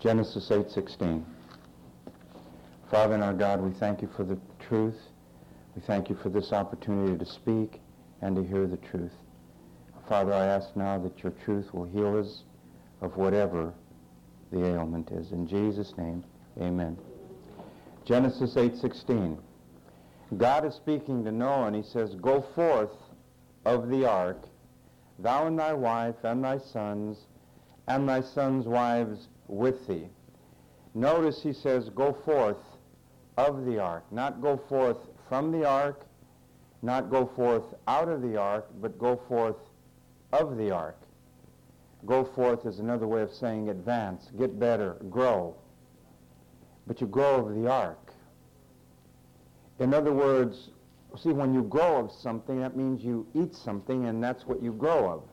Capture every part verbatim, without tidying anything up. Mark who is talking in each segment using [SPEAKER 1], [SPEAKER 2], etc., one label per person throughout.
[SPEAKER 1] Genesis eight sixteen. Father and our God, we thank you for the truth. We thank you for this opportunity to speak and to hear the truth. Father, I ask now that your truth will heal us of whatever the ailment is. In Jesus' name, amen. Genesis eight sixteen. God is speaking to Noah, and he says, "Go forth of the ark, thou and thy wife and thy sons, and thy sons' wives with thee." Notice he says, "Go forth of the ark," not go forth from the ark, not go forth out of the ark, but go forth of the ark. Go forth is another way of saying advance, get better, grow. But you grow of the ark. In other words, see, when you grow of something, that means you eat something, and that's what you grow of.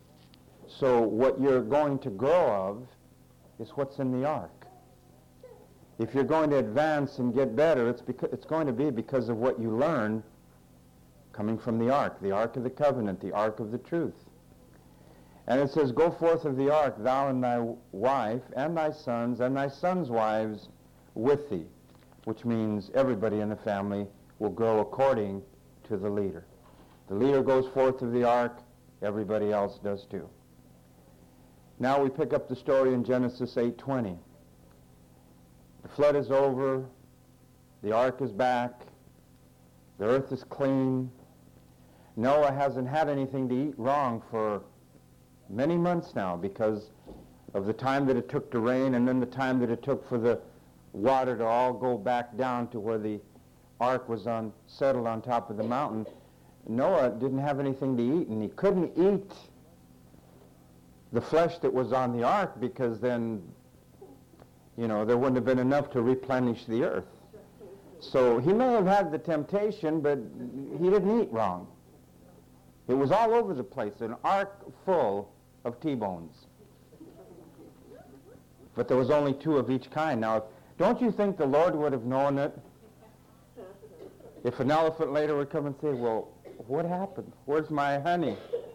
[SPEAKER 1] So what you're going to grow of is what's in the ark. If you're going to advance and get better, it's, because, it's going to be because of what you learn coming from the ark, the ark of the covenant, the ark of the truth. And it says, "Go forth of the ark, thou and thy wife, and thy sons, and thy sons' wives with thee," which means everybody in the family will grow according to the leader. The leader goes forth of the ark, everybody else does too. Now we pick up the story in Genesis eight twenty. The flood is over, the ark is back, the earth is clean. Noah hasn't had anything to eat wrong for many months now because of the time that it took to rain and then the time that it took for the water to all go back down to where the ark was on, settled on top of the mountain. Noah didn't have anything to eat, and he couldn't eat the flesh that was on the ark because then, you know, there wouldn't have been enough to replenish the earth. So he may have had the temptation, but he didn't eat wrong. It was all over the place, an ark full of T-bones. But there was only two of each kind. Now, don't you think the Lord would have known it if an elephant later would come and say, "Well, what happened? Where's my honey?"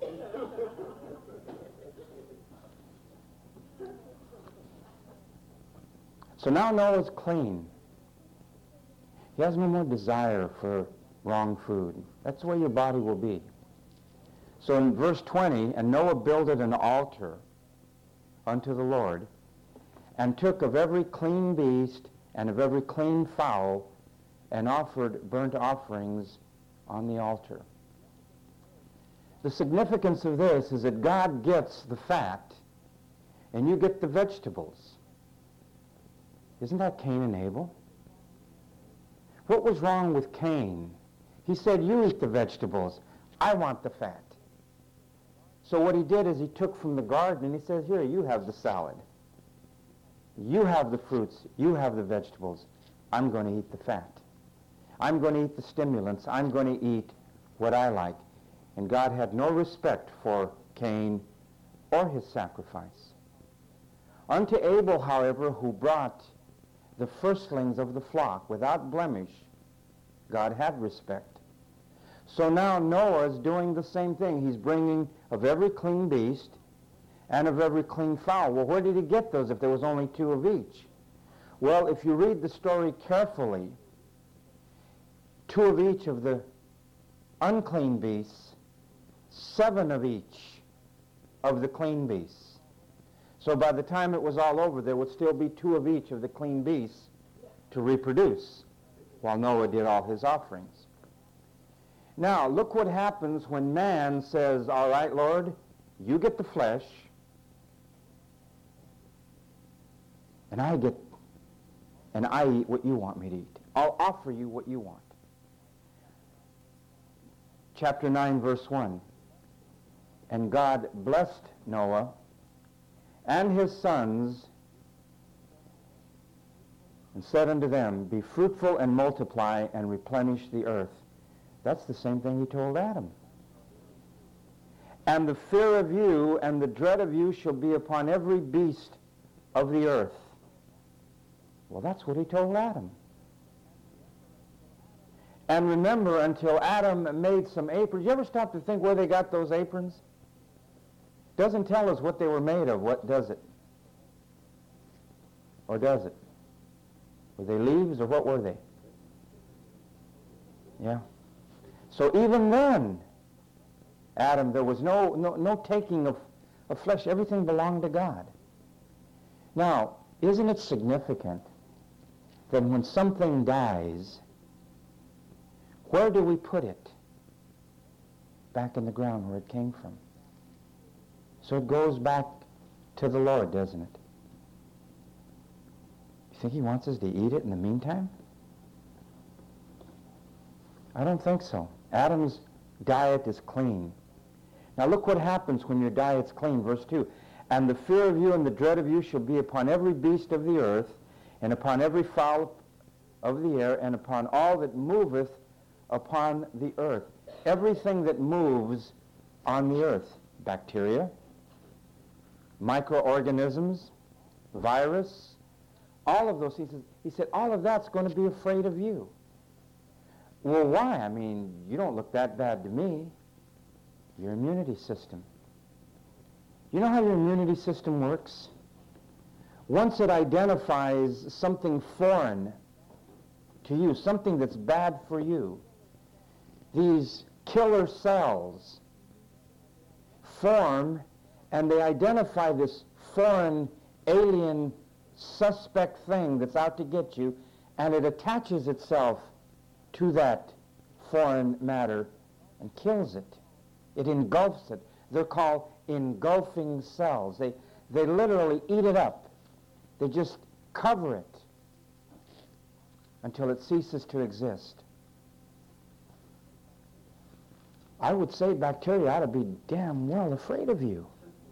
[SPEAKER 1] So now Noah's clean. He has no more desire for wrong food. That's the way your body will be. So in verse twenty, "And Noah builded an altar unto the Lord, and took of every clean beast and of every clean fowl, and offered burnt offerings on the altar." The significance of this is that God gets the fat, and you get the vegetables. Isn't that Cain and Abel? What was wrong with Cain? He said, "You eat the vegetables. I want the fat." So what he did is he took from the garden and he says, "Here, you have the salad. You have the fruits. You have the vegetables. I'm going to eat the fat. I'm going to eat the stimulants. I'm going to eat what I like." And God had no respect for Cain or his sacrifice. Unto Abel, however, who brought the firstlings of the flock without blemish, God had respect. So now Noah is doing the same thing. He's bringing of every clean beast and of every clean fowl. Well, where did he get those if there was only two of each? Well, if you read the story carefully, two of each of the unclean beasts, seven of each of the clean beasts. So by the time it was all over, there would still be two of each of the clean beasts to reproduce, while Noah did all his offerings. Now, look what happens when man says, "All right, Lord, you get the flesh, and I get, and I eat what you want me to eat. I'll offer you what you want." Chapter nine, verse one. "And God blessed Noah and his sons, and said unto them, Be fruitful and multiply and replenish the earth." That's the same thing he told Adam. "And the fear of you and the dread of you shall be upon every beast of the earth." Well, that's what he told Adam. And remember, until Adam made some aprons. You ever stop to think where they got those aprons? Doesn't tell us what they were made of. What does it? Or does it? Were they leaves or what were they? Yeah. So even then, Adam, there was no, no, no taking of, of flesh. Everything belonged to God. Now, isn't it significant that when something dies, where do we put it? Back in the ground where it came from. So it goes back to the Lord, doesn't it? You think he wants us to eat it in the meantime? I don't think so. Adam's diet is clean. Now look what happens when your diet's clean. Verse two. And the fear of you and the dread of you shall be upon every beast of the earth, and upon every fowl of the air, and upon all that moveth upon the earth. Everything that moves on the earth. Bacteria, microorganisms, virus, all of those. He said, he said, all of that's going to be afraid of you. Well, why? I mean, you don't look that bad to me. Your immunity system. You know how your immunity system works? Once it identifies something foreign to you, something that's bad for you, these killer cells form and they identify this foreign, alien, suspect thing that's out to get you, and it attaches itself to that foreign matter and kills it. It engulfs it. They're called engulfing cells. They, they literally eat it up. They just cover it until it ceases to exist. I would say bacteria ought to be damn well afraid of you.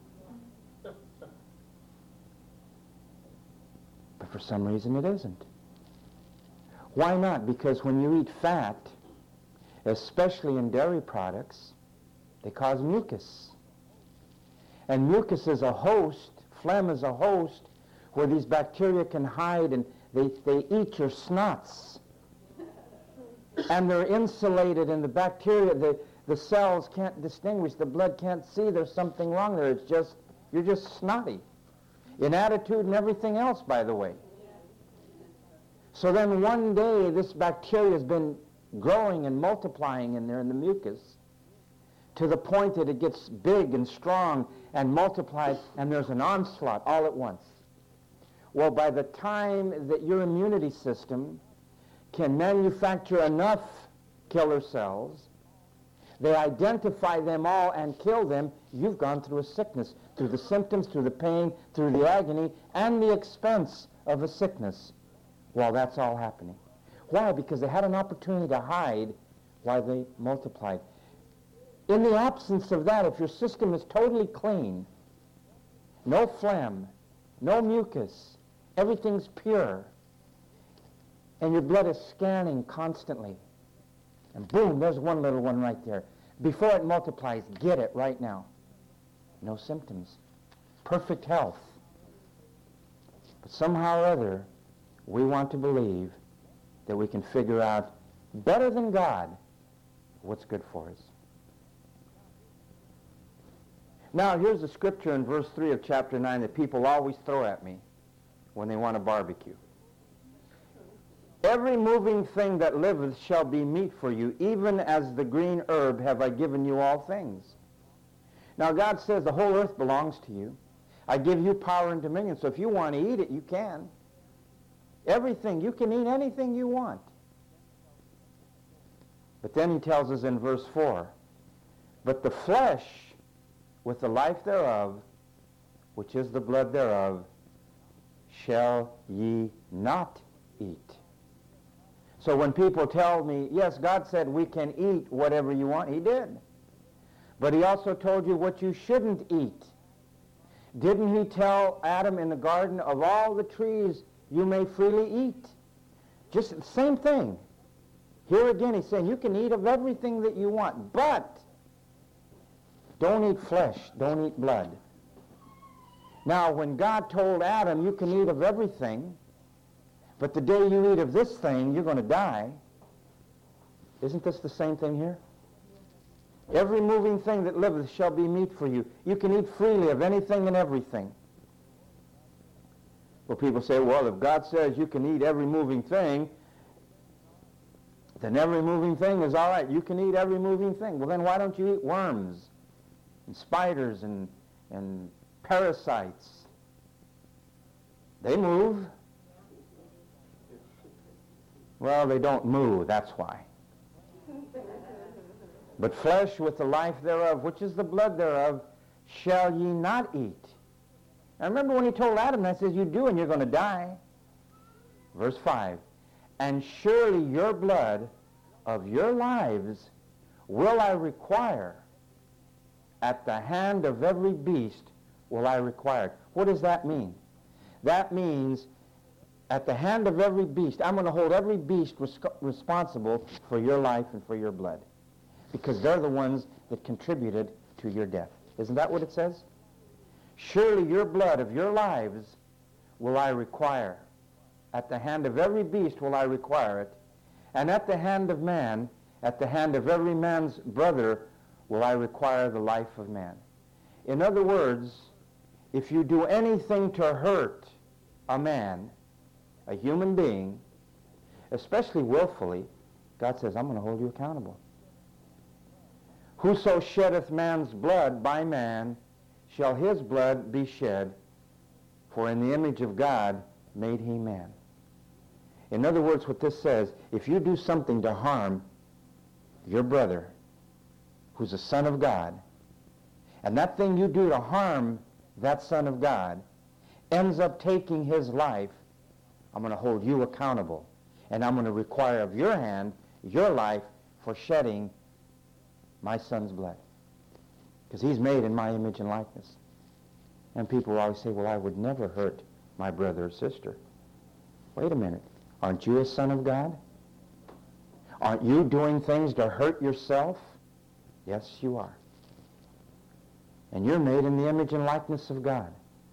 [SPEAKER 1] But for some reason it isn't. Why not? Because when you eat fat, especially in dairy products, they cause mucus. And mucus is a host, phlegm is a host, where these bacteria can hide and they, they eat your snots. And they're insulated, and the bacteria, the, the cells can't distinguish, the blood can't see there's something wrong there. It's just, you're just snotty. In attitude and everything else, by the way. So then one day this bacteria has been growing and multiplying in there in the mucus to the point that it gets big and strong and multiplies, and there's an onslaught all at once. Well, by the time that your immunity system can manufacture enough killer cells, they identify them all and kill them, you've gone through a sickness, through the symptoms, through the pain, through the agony, and the expense of a sickness while that's all happening. Why? Because they had an opportunity to hide while they multiplied. In the absence of that, if your system is totally clean, no phlegm, no mucus, everything's pure, and your blood is scanning constantly, and boom, there's one little one right there. Before it multiplies, get it right now. No symptoms. Perfect health. But somehow or other, we want to believe that we can figure out better than God what's good for us. Now, here's a scripture in verse three of chapter nine that people always throw at me when they want to barbecue. Every moving thing that liveth shall be meat for you, even as the green herb have I given you all things. Now, God says the whole earth belongs to you. I give you power and dominion, so if you want to eat it, you can. Everything. You can eat anything you want. But then he tells us in verse four, but the flesh with the life thereof, which is the blood thereof, shall ye not eat. So when people tell me, yes, God said we can eat whatever you want, he did. But he also told you what you shouldn't eat. Didn't he tell Adam in the garden, of all the trees you may freely eat? Just the same thing. Here again he's saying you can eat of everything that you want, but don't eat flesh, don't eat blood. Now when God told Adam you can eat of everything, but the day you eat of this thing, you're going to die. Isn't this the same thing here? Every moving thing that liveth shall be meat for you. You can eat freely of anything and everything. Well, people say, well, if God says you can eat every moving thing, then every moving thing is all right. You can eat every moving thing. Well, then why don't you eat worms and spiders and, and parasites? They move. Well, they don't move, that's why. But flesh with the life thereof, which is the blood thereof, shall ye not eat. Now remember when he told Adam that, says you do and you're going to die. Verse five, and surely your blood of your lives will I require. At the hand of every beast will I require it. What does that mean? That means at the hand of every beast, I'm going to hold every beast res- responsible for your life and for your blood. Because they're the ones that contributed to your death. Isn't that what it says? Surely your blood of your lives will I require. At the hand of every beast will I require it. And at the hand of man, at the hand of every man's brother, will I require the life of man. In other words, if you do anything to hurt a man, a human being, especially willfully, God says, I'm going to hold you accountable. Whoso sheddeth man's blood by man, shall his blood be shed, for in the image of God made he man. In other words, what this says, if you do something to harm your brother, who's a son of God, and that thing you do to harm that son of God ends up taking his life, I'm going to hold you accountable. And I'm going to require of your hand, your life, for shedding my son's blood. Because he's made in my image and likeness. And people always say, well, I would never hurt my brother or sister. Wait a minute. Aren't you a son of God? Aren't you doing things to hurt yourself? Yes, you are. And you're made in the image and likeness of God.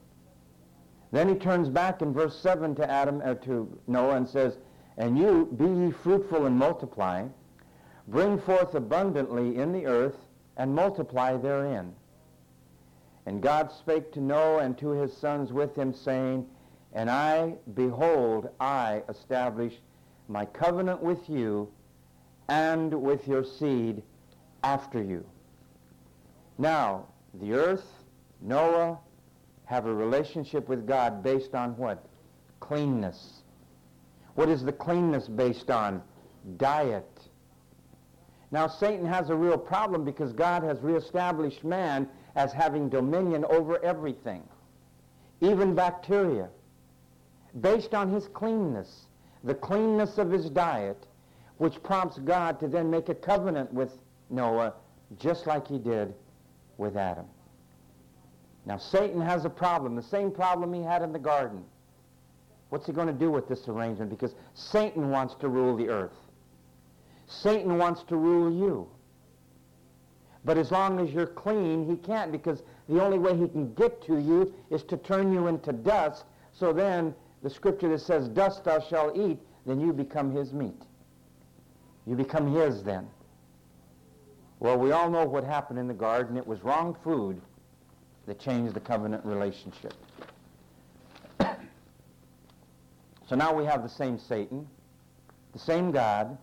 [SPEAKER 1] Then he turns back in verse seven to Adam, uh, to Noah, and says, and you be ye fruitful and multiply, bring forth abundantly in the earth, and multiply therein. And God spake to Noah and to his sons with him, saying, and I, behold, I establish my covenant with you and with your seed after you. Now, the earth, Noah, have a relationship with God based on what? Cleanness. What is the cleanness based on? Diet. Now, Satan has a real problem because God has reestablished man as having dominion over everything, even bacteria, based on his cleanness, the cleanness of his diet, which prompts God to then make a covenant with Noah, just like he did with Adam. Now, Satan has a problem, the same problem he had in the garden. What's he going to do with this arrangement? Because Satan wants to rule the earth. Satan wants to rule you. But as long as you're clean, he can't, because the only way he can get to you is to turn you into dust. So then, the scripture that says, dust thou shalt eat, then you become his meat. You become his then. Well, we all know what happened in the garden. It was wrong food that changed the covenant relationship. So now we have the same Satan, the same God,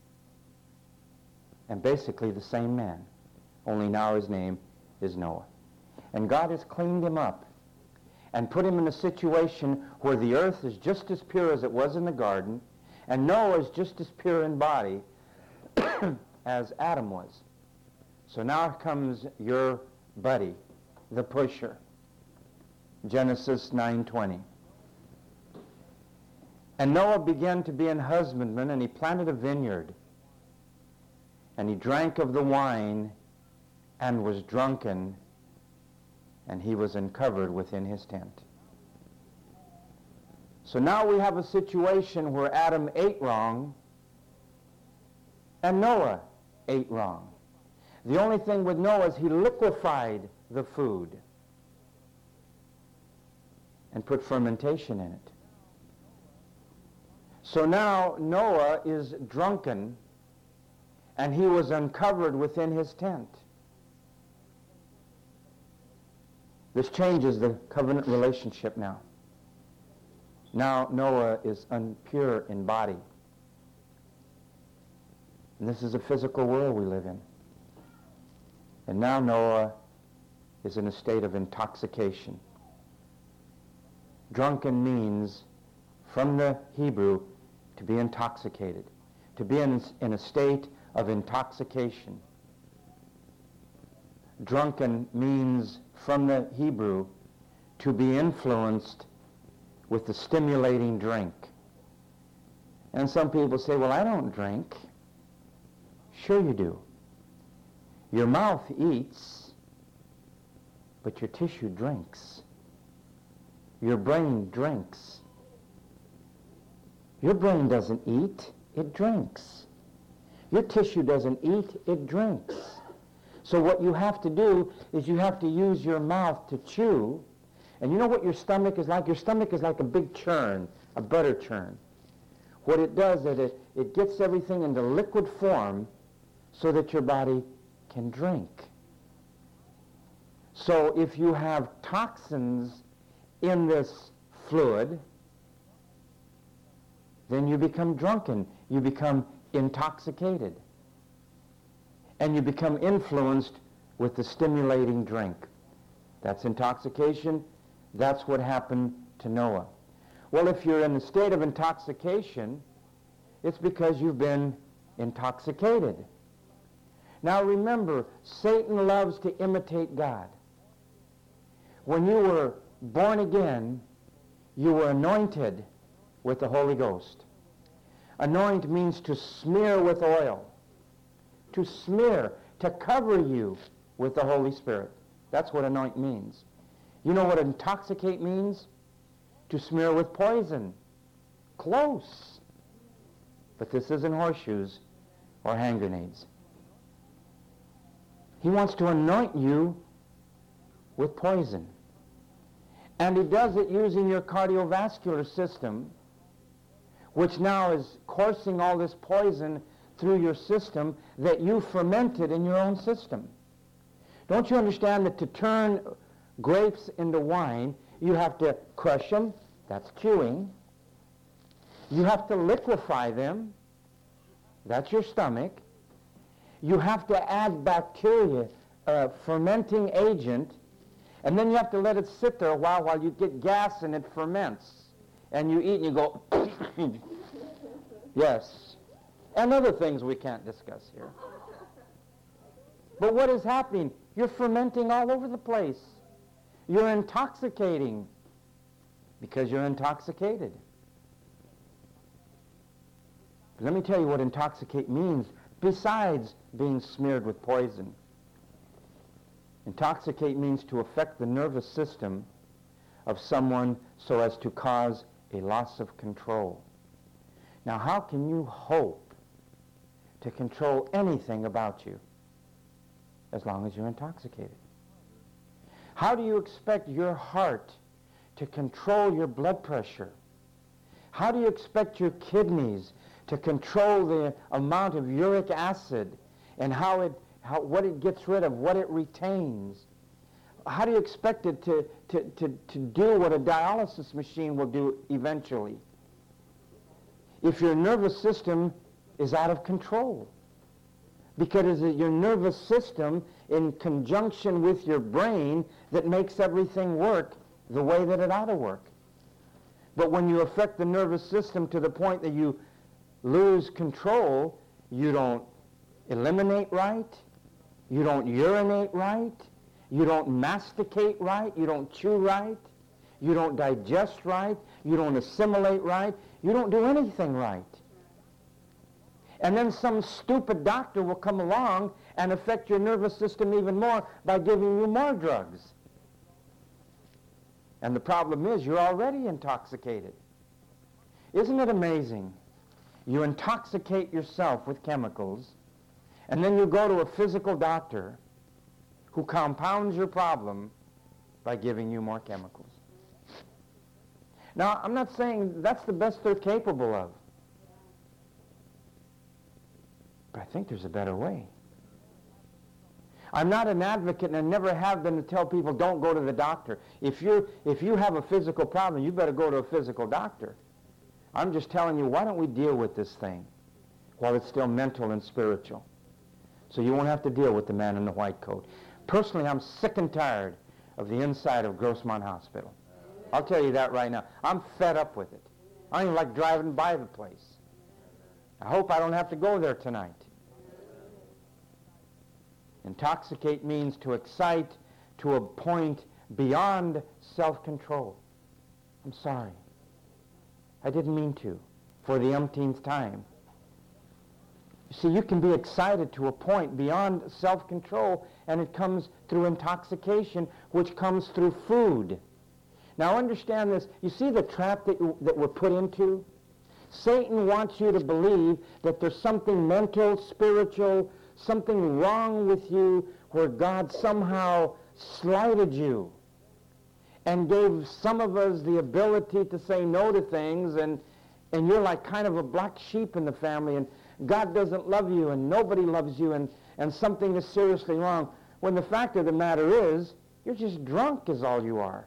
[SPEAKER 1] and basically the same man. Only now his name is Noah. And God has cleaned him up and put him in a situation where the earth is just as pure as it was in the garden, and Noah is just as pure in body as Adam was. So now comes your buddy, the pusher. Genesis nine twenty. And Noah began to be an husbandman, and he planted a vineyard. And he drank of the wine and was drunken, and he was uncovered within his tent. So now we have a situation where Adam ate wrong and Noah ate wrong. The only thing with Noah is he liquefied the food and put fermentation in it. So now Noah is drunken and he was uncovered within his tent. This changes the covenant relationship now. Now Noah is impure in body. And this is a physical world we live in. And now Noah is in a state of intoxication. Drunken means, from the Hebrew, to be intoxicated, to be in, in a state of intoxication. Drunken means, from the Hebrew, to be influenced with the stimulating drink. And some people say, well, I don't drink. Sure you do. Your mouth eats, but your tissue drinks. Your brain drinks. Your brain doesn't eat, it drinks. Your tissue doesn't eat, it drinks. So what you have to do is you have to use your mouth to chew. And you know what your stomach is like? Your stomach is like a big churn, a butter churn. What it does is it, it gets everything into liquid form so that your body can drink. So if you have toxins in this fluid, then you become drunken. You become intoxicated. And you become influenced with the stimulating drink. That's intoxication. That's what happened to Noah. Well, if you're in a state of intoxication, it's because you've been intoxicated. Now remember, Satan loves to imitate God. When you were born again, you were anointed with the Holy Ghost. Anoint means to smear with oil. To smear, to cover you with the Holy Spirit. That's what anoint means. You know what intoxicate means? To smear with poison. Close. But this isn't horseshoes or hand grenades. He wants to anoint you with poison. And he does it using your cardiovascular system, which now is coursing all this poison through your system that you fermented in your own system. Don't you understand that to turn grapes into wine, you have to crush them, that's chewing. You have to liquefy them, that's your stomach. You have to add bacteria, a fermenting agent, and then you have to let it sit there a while while you get gas and it ferments. And you eat and you go, yes. And other things we can't discuss here. But what is happening? You're fermenting all over the place. You're intoxicating because you're intoxicated. Let me tell you what intoxicate means besides being smeared with poison. Intoxicate means to affect the nervous system of someone so as to cause a loss of control. Now, how can you hope to control anything about you as long as you're intoxicated? How do you expect your heart to control your blood pressure? How do you expect your kidneys to control the amount of uric acid and how it, how, what it gets rid of, what it retains? How do you expect it to, to, to, to do what a dialysis machine will do eventually if your nervous system is out of control? Because it's your nervous system in conjunction with your brain that makes everything work the way that it ought to work. But when you affect the nervous system to the point that you lose control, you don't eliminate right, you don't urinate right, you don't masticate right, you don't chew right, you don't digest right, you don't assimilate right, you don't do anything right. And then some stupid doctor will come along and affect your nervous system even more by giving you more drugs. And the problem is you're already intoxicated. Isn't it amazing? You intoxicate yourself with chemicals, and then you go to a physical doctor who compounds your problem by giving you more chemicals. Now, I'm not saying that's the best they're capable of, but I think there's a better way. I'm not an advocate, and I never have been, to tell people don't go to the doctor. If you if you have a physical problem, you better go to a physical doctor. I'm just telling you, why don't we deal with this thing while it's still mental and spiritual? So you won't have to deal with the man in the white coat. Personally, I'm sick and tired of the inside of Grossmont Hospital. I'll tell you that right now. I'm fed up with it. I don't even like driving by the place. I hope I don't have to go there tonight. Intoxicate means to excite to a point beyond self-control. I'm sorry. I didn't mean to, for the umpteenth time. You see, you can be excited to a point beyond self-control, and it comes through intoxication, which comes through food. Now understand this. You see the trap that, you, that we're put into? Satan wants you to believe that there's something mental, spiritual, something wrong with you where God somehow slighted you and gave some of us the ability to say no to things, and, and you're like kind of a black sheep in the family, and God doesn't love you, and nobody loves you, and, and something is seriously wrong. When the fact of the matter is, you're just drunk is all you are.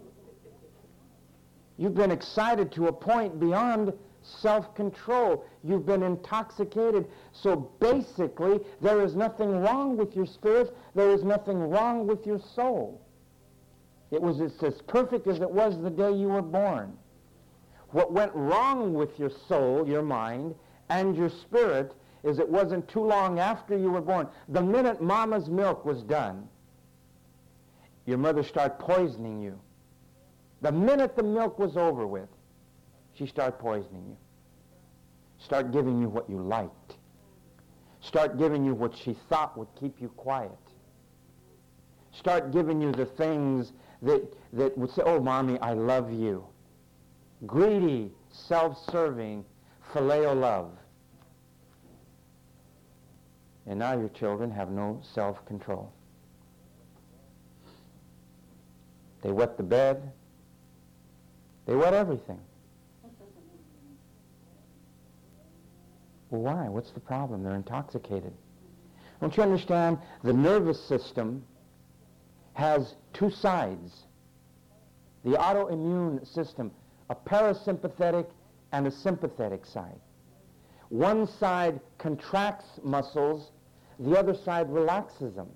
[SPEAKER 1] You've been excited to a point beyond self-control. You've been intoxicated. So basically, there is nothing wrong with your spirit. There is nothing wrong with your soul. It was it's as perfect as it was the day you were born. What went wrong with your soul, your mind, and your spirit is it wasn't too long after you were born. The minute mama's milk was done, your mother started poisoning you. The minute the milk was over with, she started poisoning you. Start giving you what you liked. Start giving you what she thought would keep you quiet. Start giving you the things that, that would say, oh, Mommy, I love you. Greedy, self-serving, phileo love. And now your children have no self-control. They wet the bed. They wet everything. Well, why? What's the problem? They're intoxicated. Don't you understand? The nervous system has two sides. The autoimmune system, a parasympathetic and a sympathetic side. One side contracts muscles, the other side relaxes them.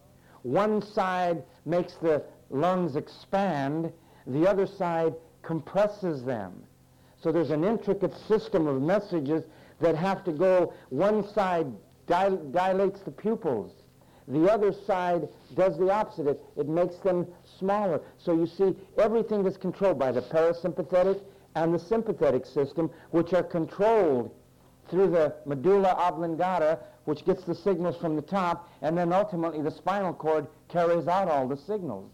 [SPEAKER 1] One side makes the lungs expand, the other side compresses them. So there's an intricate system of messages that have to go. One side dil- dilates the pupils. The other side does the opposite. It, it makes them smaller. So you see, everything is controlled by the parasympathetic and the sympathetic system, which are controlled through the medulla oblongata, which gets the signals from the top, and then ultimately the spinal cord carries out all the signals.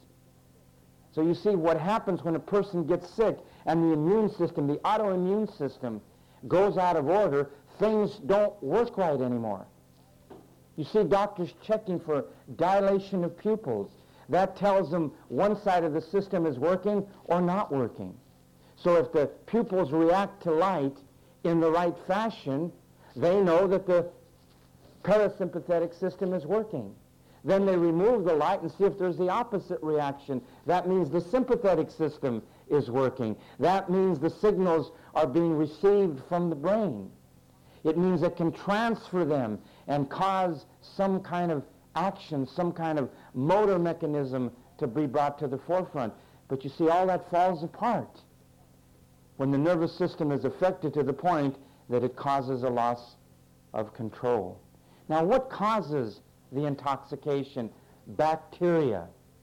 [SPEAKER 1] So you see what happens when a person gets sick and the immune system, the autoimmune system, goes out of order, things don't work right anymore. You see doctors checking for dilation of pupils. That tells them one side of the system is working or not working. So if the pupils react to light in the right fashion, they know that the parasympathetic system is working. Then they remove the light and see if there's the opposite reaction. That means the sympathetic system is working. That means the signals are being received from the brain. It means it can transfer them and cause some kind of action, some kind of motor mechanism to be brought to the forefront. But you see, all that falls apart when the nervous system is affected to the point that it causes a loss of control. Now, what causes the intoxication? Bacteria.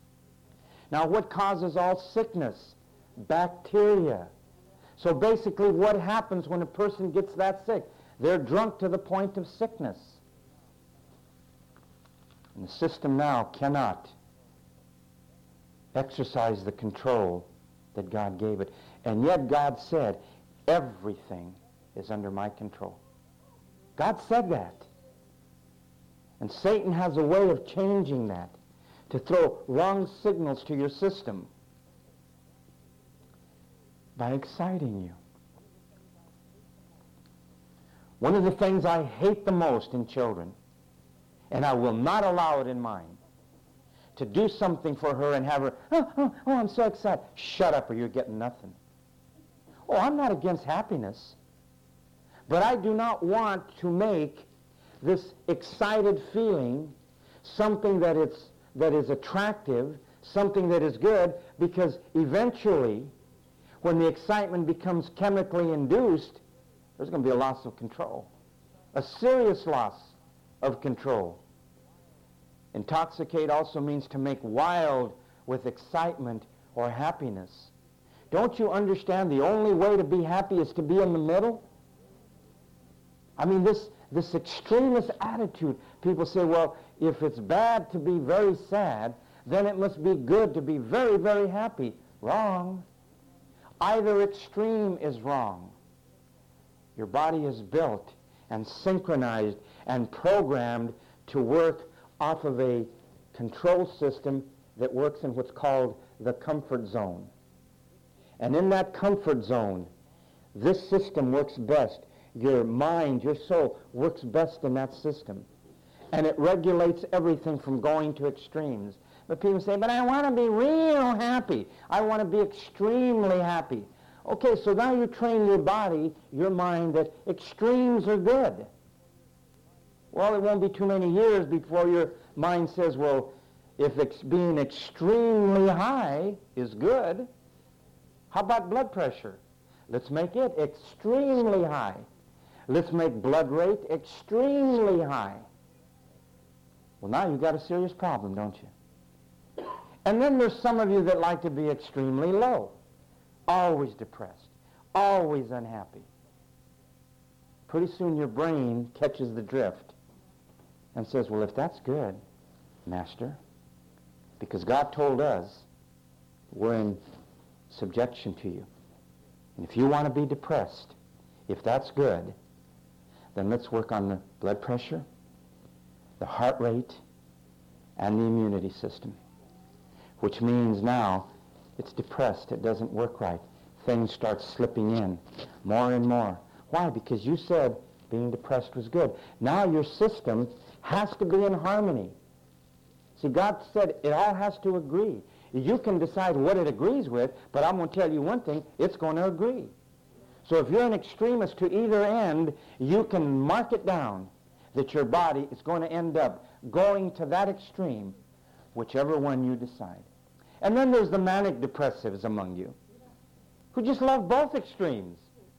[SPEAKER 1] Now, what causes all sickness? Bacteria. So basically, what happens when a person gets that sick? They're drunk to the point of sickness. And the system now cannot exercise the control that God gave it. And yet God said, everything is under my control. God said that. And Satan has a way of changing that, to throw wrong signals to your system by exciting you. One of the things I hate the most in children, And I will not allow it in mine to do something for her and have her, oh, oh, oh, I'm so excited. Shut up or you're getting nothing. Oh, I'm not against happiness. But I do not want to make this excited feeling something that, it's, that is attractive, something that is good, because eventually, when the excitement becomes chemically induced, there's going to be a loss of control. A serious loss of control. Intoxicate also means to make wild with excitement or happiness. Don't you understand the only way to be happy is to be in the middle? I mean, this, this extremist attitude. People say, well, if it's bad to be very sad, then it must be good to be very, very happy. Wrong. Either extreme is wrong. Your body is built and synchronized and programmed to work off of a control system that works in what's called the comfort zone. And in that comfort zone, this system works best. Your mind, your soul works best in that system. And it regulates everything from going to extremes. But people say, but I want to be real happy. I want to be extremely happy. Okay, so now you train your body, your mind, that extremes are good. Well, it won't be too many years before your mind says, well, if ex- being extremely high is good, how about blood pressure? Let's make it extremely high. Let's make blood rate extremely high. Well, now you've got a serious problem, don't you? And then there's some of you that like to be extremely low. Always depressed, always unhappy. Pretty soon your brain catches the drift and says, well, if that's good, Master, because God told us we're in subjection to you. And if you want to be depressed, if that's good, then let's work on the blood pressure, the heart rate, and the immunity system, which means now it's depressed. It doesn't work right. Things start slipping in more and more. Why? Because you said being depressed was good. Now your system has to be in harmony. See, God said it all has to agree. You can decide what it agrees with, but I'm going to tell you one thing, it's going to agree. So if you're an extremist to either end, you can mark it down that your body is going to end up going to that extreme, whichever one you decide. And then there's the manic depressives among you who just love both extremes.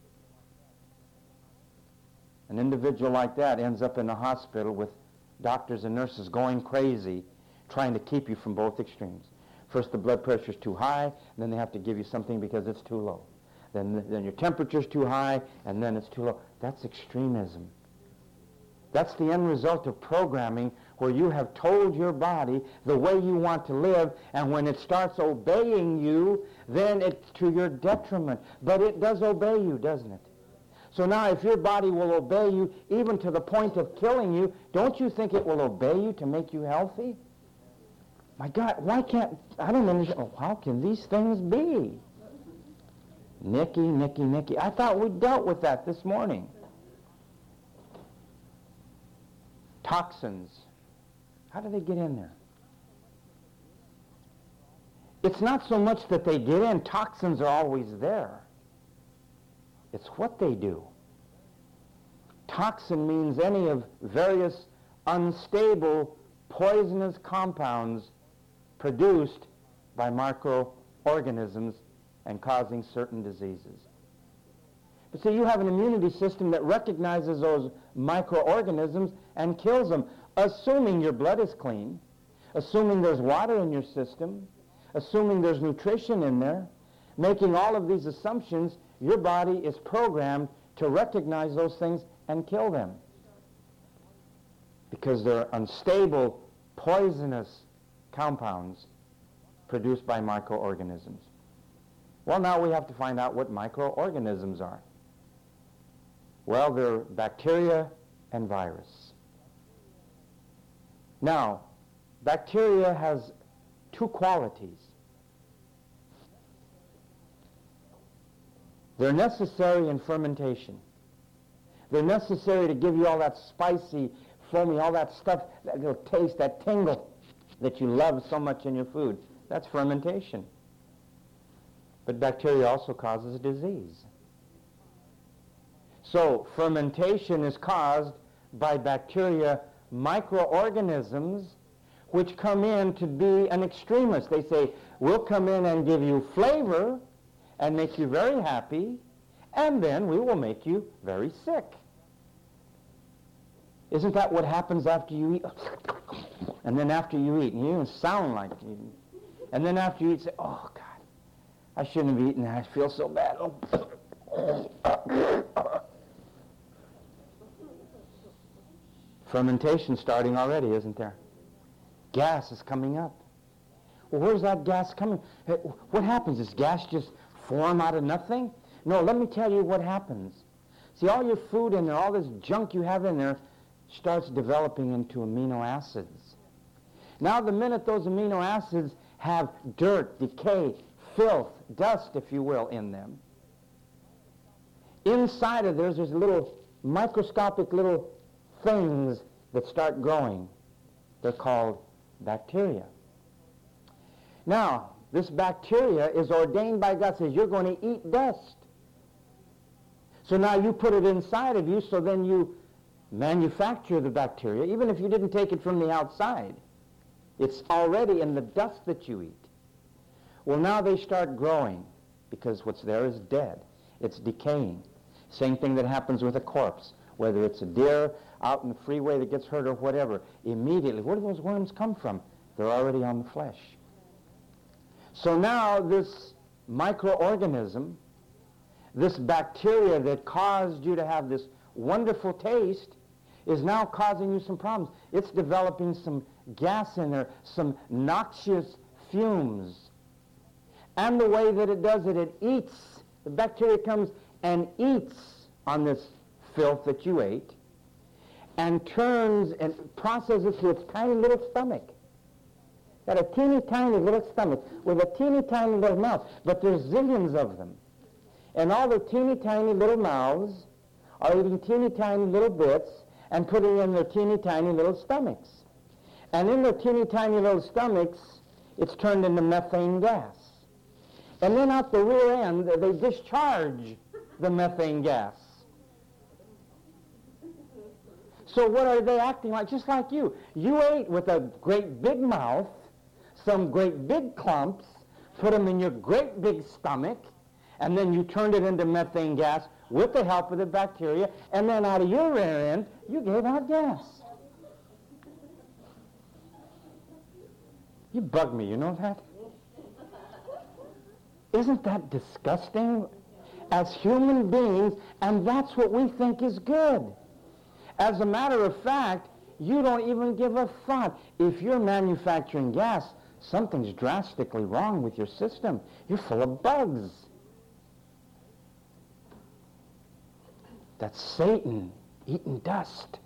[SPEAKER 1] An individual like that ends up in a hospital with doctors and nurses going crazy trying to keep you from both extremes. First the blood pressure is too high, and then they have to give you something because it's too low. Then, then your temperature's too high, and then it's too low. That's extremism. That's the end result of programming where you have told your body the way you want to live, and when it starts obeying you, then it's to your detriment. But it does obey you, doesn't it? So now if your body will obey you even to the point of killing you, don't you think it will obey you to make you healthy? My God, why can't, I don't understand, oh, how can these things be? Nikki, Nikki, Nikki. I thought we dealt with that this morning. Toxins. How do they get in there? It's not so much that they get in. Toxins are always there. It's what they do. Toxin means any of various unstable, poisonous compounds produced by microorganisms and causing certain diseases. But see, you have an immunity system that recognizes those microorganisms and kills them, assuming your blood is clean, assuming there's water in your system, assuming there's nutrition in there. Making all of these assumptions, your body is programmed to recognize those things and kill them because they're unstable, poisonous compounds produced by microorganisms. Well, now we have to find out what microorganisms are. Well, they're bacteria and virus. Now, bacteria has two qualities. They're necessary in fermentation. They're necessary to give you all that spicy foamy, all that stuff, that little taste, that tingle that you love so much in your food. That's fermentation. But bacteria also causes disease. So fermentation is caused by bacteria, microorganisms, which come in to be an extremist. They say, we'll come in and give you flavor and make you very happy, and then we will make you very sick. Isn't that what happens after you eat? And then after you eat, and you even sound like you. And then after you eat, say, oh, God, I shouldn't have eaten that. I feel so bad. Fermentation starting already, isn't there? Gas is coming up. Well, where's that gas coming? What happens? Does gas just form out of nothing? No, let me tell you what happens. See, all your food in there, all this junk you have in there, starts developing into amino acids. Now, the minute those amino acids have dirt, decay, filth, dust, if you will, in them, inside of theirs, there's little microscopic little things that start growing. They're called bacteria. Now, this bacteria is ordained by God, says you're going to eat dust. So now you put it inside of you, so then you manufacture the bacteria, even if you didn't take it from the outside. It's already in the dust that you eat. Well, now they start growing because what's there is dead. It's decaying. Same thing that happens with a corpse, whether it's a deer out in the freeway that gets hurt or whatever. Immediately, where do those worms come from? They're already on the flesh. So now this microorganism, this bacteria that caused you to have this wonderful taste, is now causing you some problems. It's developing some gas in there, some noxious fumes. And the way that it does it, it eats. The bacteria comes and eats on this filth that you ate and turns and processes to its tiny little stomach. Got a teeny tiny little stomach with a teeny tiny little mouth, but there's zillions of them. And all the teeny tiny little mouths are eating teeny tiny little bits and putting in their teeny tiny little stomachs. And in their teeny tiny little stomachs, it's turned into methane gas. And then out the rear end, they discharge the methane gas. So what are they acting like? Just like you. You ate with a great big mouth, some great big clumps, put them in your great big stomach, and then you turned it into methane gas with the help of the bacteria, and then out of your rear end, you gave out gas. You bug me, you know that? Isn't that disgusting? As human beings, and that's what we think is good. As a matter of fact, you don't even give a thought. If you're manufacturing gas, something's drastically wrong with your system. You're full of bugs. That's Satan eating dust.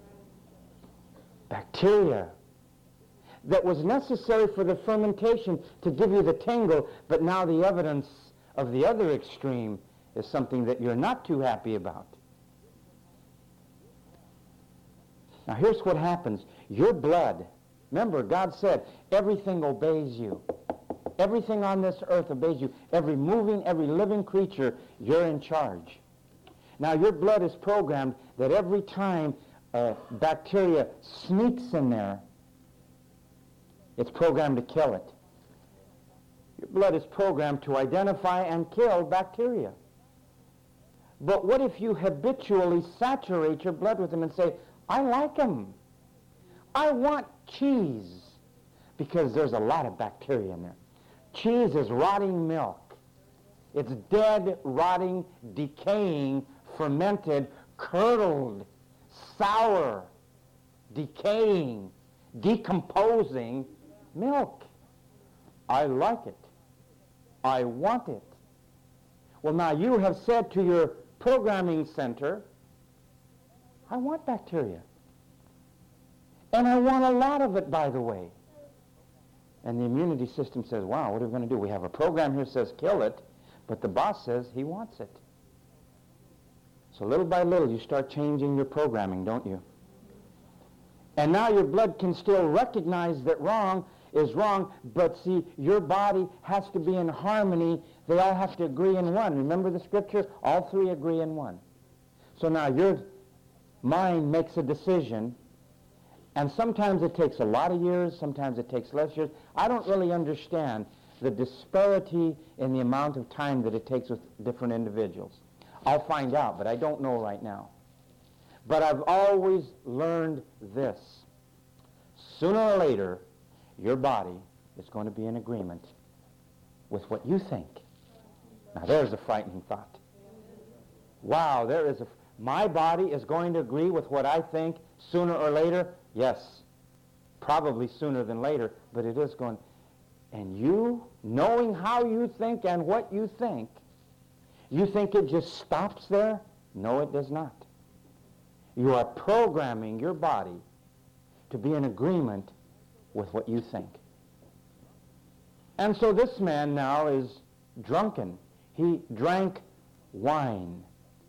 [SPEAKER 1] Bacteria that was necessary for the fermentation to give you the tingle, but now the evidence of the other extreme is something that you're not too happy about. Now here's what happens. Your blood, remember God said, everything obeys you. Everything on this earth obeys you. Every moving, every living creature, you're in charge. Now your blood is programmed that every time a bacteria sneaks in there, it's programmed to kill it. Your blood is programmed to identify and kill bacteria. But what if you habitually saturate your blood with them and say, I like them. I want cheese. Because there's a lot of bacteria in there. Cheese is rotting milk. It's dead, rotting, decaying, fermented, curdled, sour, decaying, decomposing milk. I like it. I want it. Well, now you have said to your programming center, I want bacteria. And I want a lot of it, by the way. And the immunity system says, wow, what are we going to do? We have a program here that says kill it, but the boss says he wants it. So little by little, you start changing your programming, don't you? And now your blood can still recognize that wrong is wrong, but see, your body has to be in harmony. They all have to agree in one. Remember the scripture? All three agree in one. So now your mind makes a decision, and sometimes it takes a lot of years, sometimes it takes less years. I don't really understand the disparity in the amount of time that it takes with different individuals. I'll find out, but I don't know right now. But I've always learned this. Sooner or later, your body is going to be in agreement with what you think. Now there's a frightening thought. Wow, there is a... My body is going to agree with what I think sooner or later? Yes, probably sooner than later, but it is going... And you, knowing how you think and what you think, you think it just stops there? No, it does not. You are programming your body to be in agreement with what you think. And so this man now is drunken. He drank wine.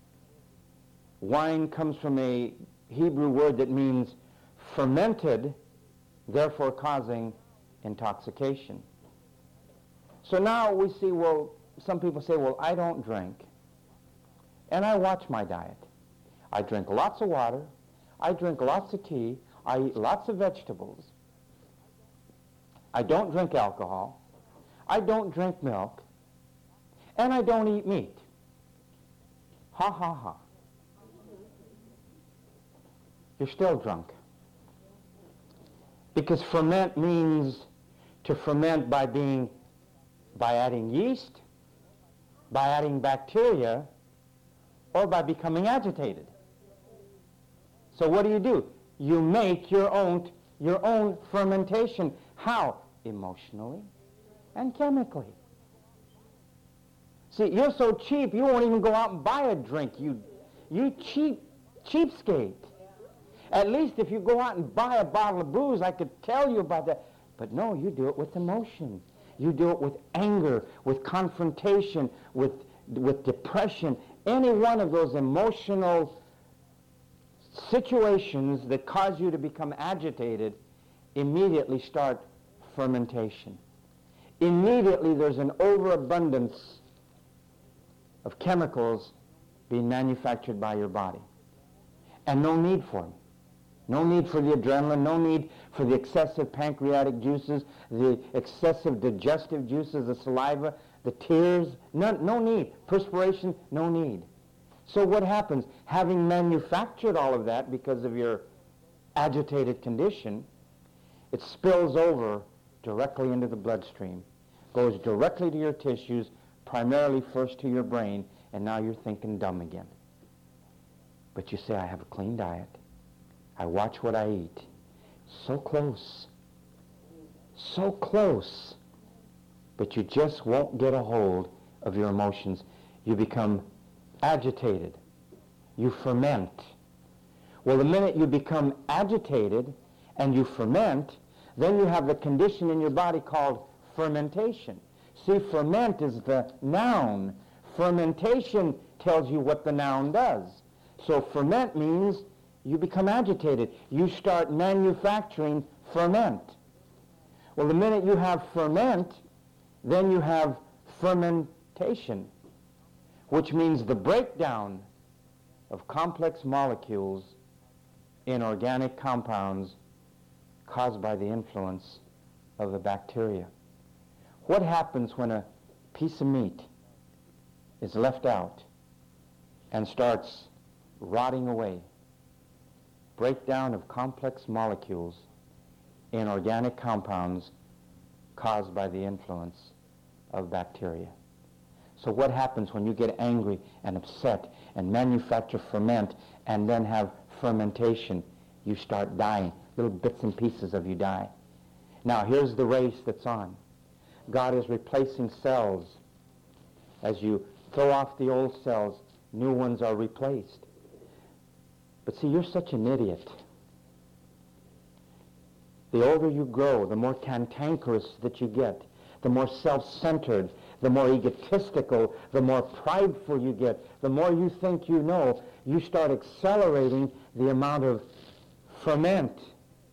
[SPEAKER 1] Wine comes from a Hebrew word that means fermented, therefore causing intoxication. So now we see, well, some people say, well, I don't drink. And I watch my diet. I drink lots of water. I drink lots of tea. I eat lots of vegetables. I don't drink alcohol. I don't drink milk. And I don't eat meat. Ha, ha, ha. You're still drunk. Because ferment means to ferment by being, by adding yeast, by adding bacteria, or by becoming agitated. So what do you do? You make your own, your own fermentation. How? Emotionally and chemically. See, you're so cheap, you won't even go out and buy a drink. You, you cheap, cheapskate. At least if you go out and buy a bottle of booze, I could tell you about that. But no, you do it with emotion. You do it with anger, with confrontation, with, with depression. Any one of those emotional situations that cause you to become agitated immediately start fermentation. Immediately there's an overabundance of chemicals being manufactured by your body. And no need for them. No need for the adrenaline, no need for the excessive pancreatic juices, the excessive digestive juices, the saliva, the tears, no, no need. Perspiration, no need. So what happens? Having manufactured all of that because of your agitated condition, it spills over directly into the bloodstream, goes directly to your tissues, primarily first to your brain, and now you're thinking dumb again. But you say, I have a clean diet. I watch what I eat. So close. So close. But you just won't get a hold of your emotions. You become agitated. You ferment. Well, the minute you become agitated and you ferment, then you have the condition in your body called fermentation. See, ferment is the noun. Fermentation tells you what the noun does. So ferment means you become agitated. You start manufacturing ferment. Well, the minute you have ferment, then you have fermentation, which means the breakdown of complex molecules in organic compounds caused by the influence of the bacteria. What happens when a piece of meat is left out and starts rotting away? Breakdown of complex molecules in organic compounds caused by the influence of bacteria. So what happens when you get angry and upset and manufacture ferment and then have fermentation? You start dying. Little bits and pieces of you die. Now here's the race that's on. God is replacing cells. As you throw off the old cells, new ones are replaced. But see, you're such an idiot. The older you grow, the more cantankerous that you get, the more self-centered, the more egotistical, the more prideful you get, the more you think you know, you start accelerating the amount of ferment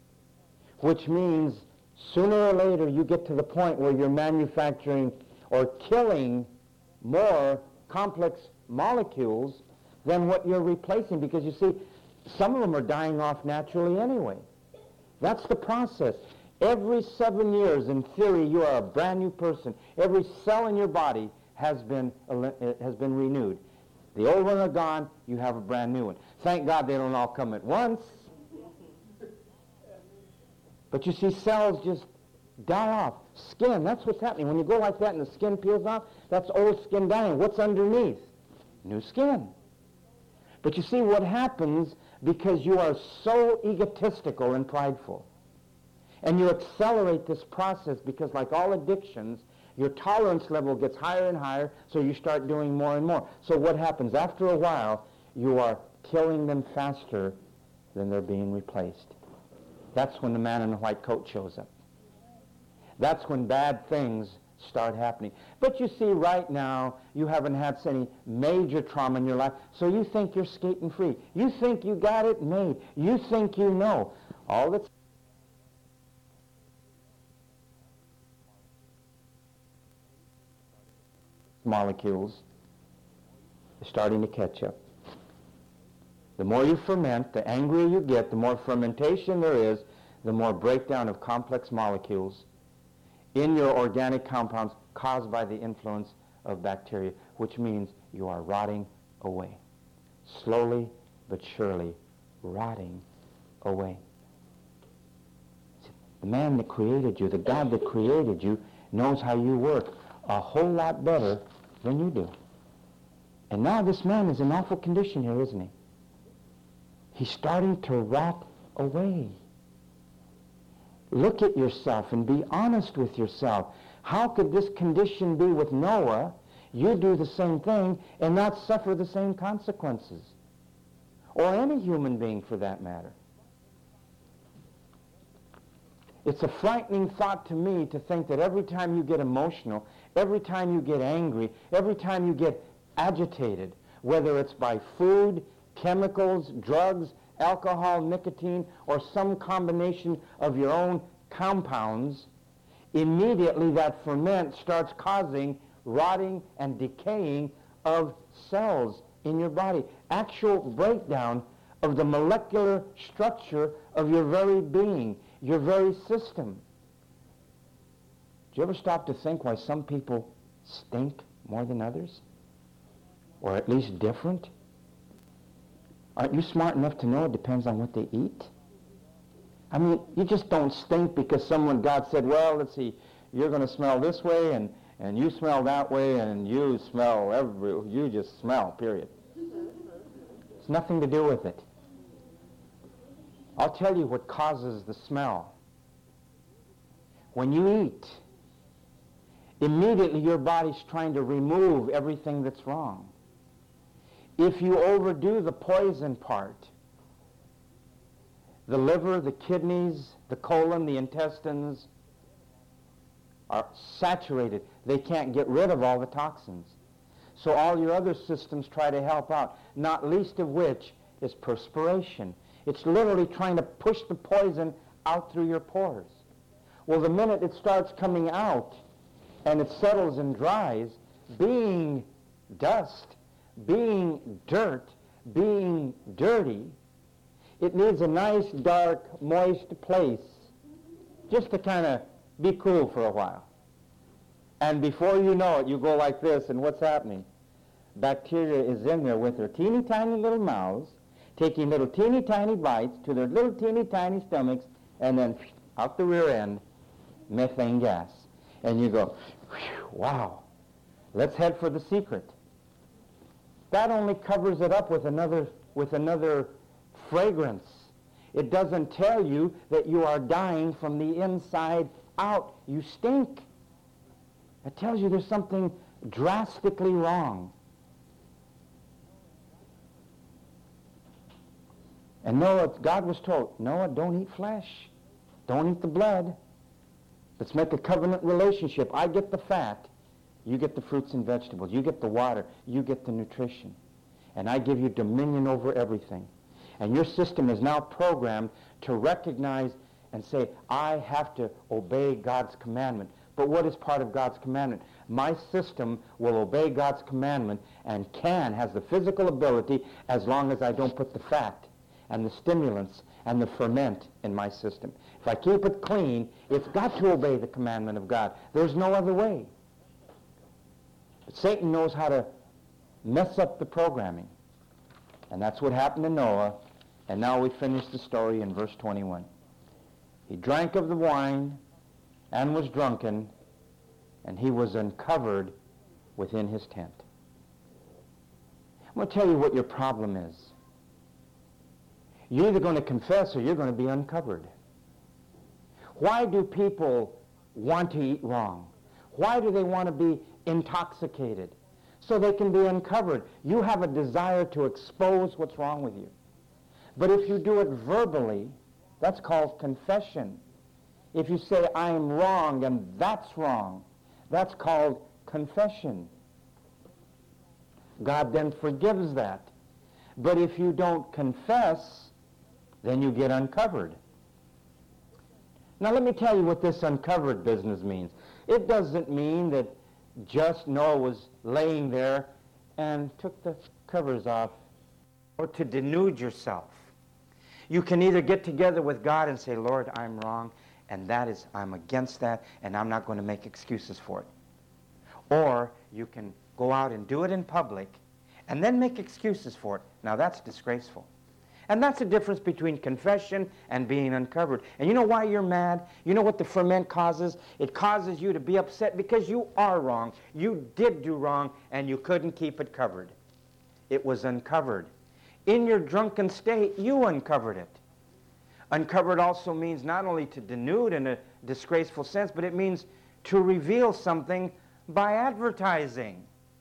[SPEAKER 1] which means sooner or later you get to the point where you're manufacturing or killing more complex molecules than what you're replacing, because you see, some of them are dying off naturally anyway. That's the process. Every seven years, in theory, you are a brand new person. Every cell in your body has been, has been renewed. The old ones are gone, you have a brand new one. Thank God they don't all come at once. But you see, cells just die off. Skin, that's what's happening. When you go like that and the skin peels off, that's old skin dying. What's underneath? New skin. But you see what happens because you are so egotistical and prideful. And you accelerate this process because, like all addictions, your tolerance level gets higher and higher, so you start doing more and more. So what happens? After a while, you are killing them faster than they're being replaced. That's when the man in the white coat shows up. That's when bad things start happening. But you see, right now, you haven't had any major trauma in your life, so you think you're skating free. You think you got it made. You think you know. All that's molecules is starting to catch up. The more you ferment, the angrier you get, the more fermentation there is, the more breakdown of complex molecules in your organic compounds caused by the influence of bacteria, which means you are rotting away. Slowly but surely rotting away. The man that created you, the God that created you, knows how you work a whole lot better than you do. And now this man is in awful condition here, isn't he? He's starting to rot away. Look at yourself and be honest with yourself. How could this condition be with Noah? You do the same thing and not suffer the same consequences. Or any human being for that matter. It's a frightening thought to me to think that every time you get emotional, every time you get angry, every time you get agitated, whether it's by food, chemicals, drugs, alcohol, nicotine, or some combination of your own compounds, immediately that ferment starts causing rotting and decaying of cells in your body. Actual breakdown of the molecular structure of your very being, your very system. Do you ever stop to think why some people stink more than others? Or at least different? Aren't you smart enough to know it depends on what they eat? I mean, you just don't stink because someone, God said, well, let's see, you're going to smell this way, and, and you smell that way, and you smell every, you just smell, period. It's nothing to do with it. I'll tell you what causes the smell. When you eat, immediately your body's trying to remove everything that's wrong. If you overdo the poison part, the liver, the kidneys, the colon, the intestines are saturated. They can't get rid of all the toxins. So all your other systems try to help out, not least of which is perspiration. It's literally trying to push the poison out through your pores. Well, the minute it starts coming out and it settles and dries, being dust, being dirt, being dirty, it needs a nice, dark, moist place just to kind of be cool for a while. And before you know it, you go like this, and what's happening? Bacteria is in there with their teeny tiny little mouths, taking little teeny tiny bites to their little teeny tiny stomachs, and then out the rear end, methane gas. And you go, wow, let's head for the secret. That only covers it up with another, with another fragrance. It doesn't tell you that you are dying from the inside out. You stink. It tells you there's something drastically wrong. And Noah, God was told, Noah, don't eat flesh. Don't eat the blood. Let's make a covenant relationship. I get the fat. You get the fruits and vegetables. You get the water. You get the nutrition. And I give you dominion over everything. And your system is now programmed to recognize and say, I have to obey God's commandment. But what is part of God's commandment? My system will obey God's commandment and can, has the physical ability, as long as I don't put the fat and the stimulants and the ferment in my system. If I keep it clean, it's got to obey the commandment of God. There's no other way. But Satan knows how to mess up the programming. And that's what happened to Noah. And now we finish the story in verse twenty-one. He drank of the wine and was drunken, and he was uncovered within his tent. I'm going to tell you what your problem is. You're either going to confess or you're going to be uncovered. Why do people want to eat wrong? Why do they want to be intoxicated? So they can be uncovered. You have a desire to expose what's wrong with you. But if you do it verbally, that's called confession. If you say, I am wrong and that's wrong, that's called confession. God then forgives that. But if you don't confess, then you get uncovered. Now let me tell you what this uncovered business means. It doesn't mean that just Noah was laying there and took the covers off, or to denude yourself. You can either get together with God and say, Lord, I'm wrong, and that is, I'm against that, and I'm not going to make excuses for it. Or you can go out and do it in public and then make excuses for it. Now that's disgraceful. And that's the difference between confession and being uncovered. And you know why you're mad? You know what the ferment causes? It causes you to be upset because you are wrong. You did do wrong, and you couldn't keep it covered. It was uncovered. In your drunken state, you uncovered it. Uncovered also means not only to denude in a disgraceful sense, but it means to reveal something by advertising.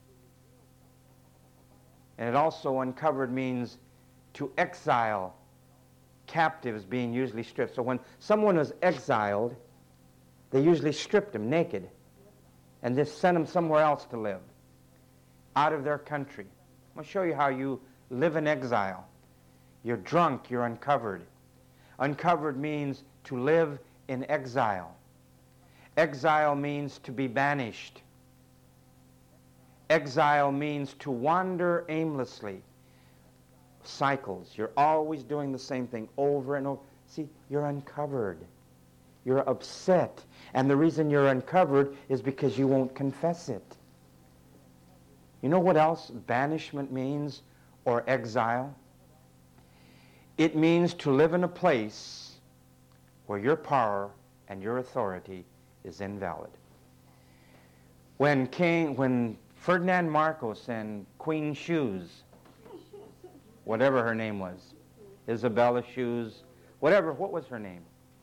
[SPEAKER 1] And it also uncovered means to exile captives being usually stripped. So when someone was exiled, they usually stripped them naked and just sent them somewhere else to live, out of their country. I'm going to show you how you live in exile. You're drunk, you're uncovered. Uncovered means to live in exile. Exile means to be banished. Exile means to wander aimlessly. Cycles. You're always doing the same thing over and over. See, you're uncovered. You're upset. And the reason you're uncovered is because you won't confess it. You know what else banishment means, or exile? It means to live in a place where your power and your authority is invalid. When King, when Ferdinand Marcos and Queen Shoes, whatever her name was, Isabella Shoes, whatever, what was her name?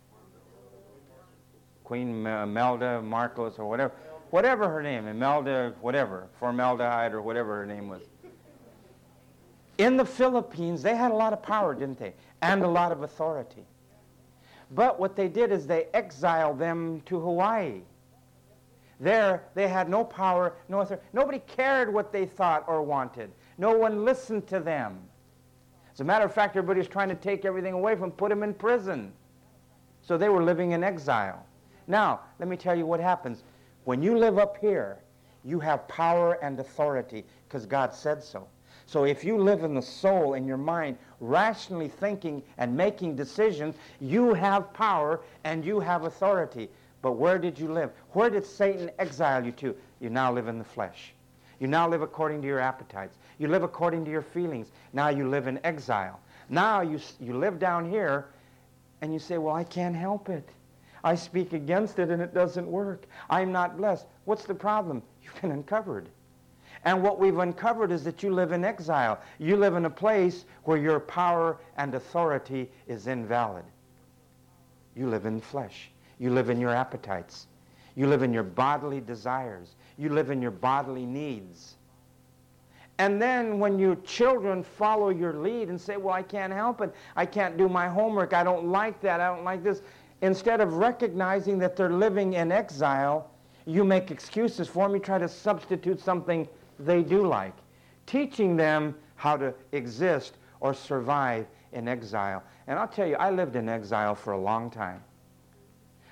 [SPEAKER 1] Queen Imelda Marcos or whatever, whatever her name, Imelda, whatever, formaldehyde or whatever her name was. In the Philippines, they had a lot of power, didn't they? And a lot of authority. But what they did is they exiled them to Hawaii. There, they had no power, no authority. Nobody cared what they thought or wanted. No one listened to them. As a matter of fact, everybody was trying to take everything away from them, put them in prison. So they were living in exile. Now, let me tell you what happens. When you live up here, you have power and authority because God said so. So if you live in the soul, in your mind, rationally thinking and making decisions, you have power and you have authority. But where did you live? Where did Satan exile you to? You now live in the flesh. You now live according to your appetites. You live according to your feelings. Now you live in exile. Now you, you live down here and you say, well, I can't help it. I speak against it and it doesn't work. I'm not blessed. What's the problem? You've been uncovered. And what we've uncovered is that you live in exile. You live in a place where your power and authority is invalid. You live in flesh. You live in your appetites. You live in your bodily desires. You live in your bodily needs. And then when your children follow your lead and say, well, I can't help it. I can't do my homework. I don't like that. I don't like this. Instead of recognizing that they're living in exile, you make excuses for them. You try to substitute something they do like, teaching them how to exist or survive in exile. And I'll tell you, I lived in exile for a long time.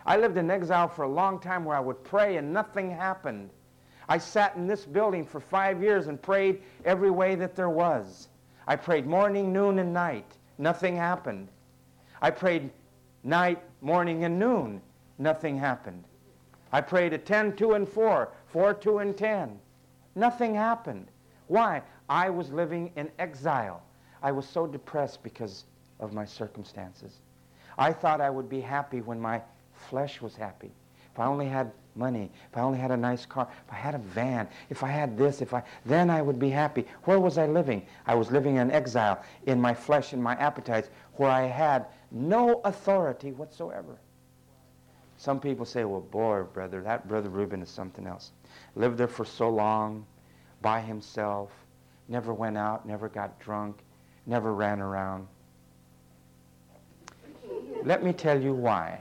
[SPEAKER 1] I lived in exile for a long time where I would pray and nothing happened. I sat in this building for five years and prayed every way that there was. I prayed morning, noon, and night. Nothing happened. I prayed night, morning, and noon. Nothing happened. I prayed at ten, two, and four, four, two, and ten. Nothing happened. Why? I was living in exile. I was so depressed because of my circumstances. I thought I would be happy when my flesh was happy. If I only had money, if I only had a nice car, if I had a van, if I had this, if I, then I would be happy. Where was I living? I was living in exile, in my flesh and my appetites, where I had no authority whatsoever. Some people say, well, boy, brother, that Brother Reuben is something else. Lived there for so long, by himself, never went out, never got drunk, never ran around. Let me tell you why.